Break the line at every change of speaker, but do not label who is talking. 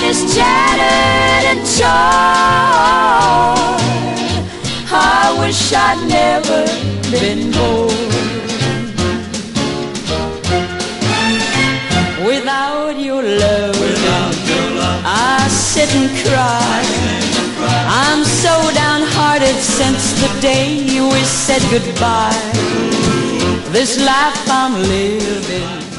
is shattered and torn. I wish I'd never been born. Without your love, I sit and cry. I'm so downhearted since the day we said goodbye. This life I'm living